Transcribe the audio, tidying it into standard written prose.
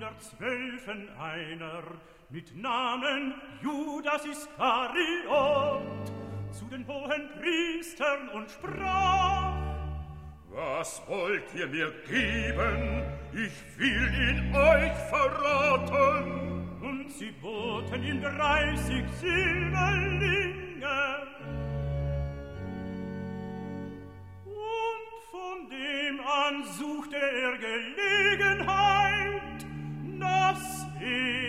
der 12 einer, mit Namen Judas Iskariot, zu den hohen Priestern und sprach: Was wollt ihr mir geben? Ich will ihn euch verraten. Und sie boten ihm 30 Silberlinge. Und von dem an suchte er Gelegenheit, dass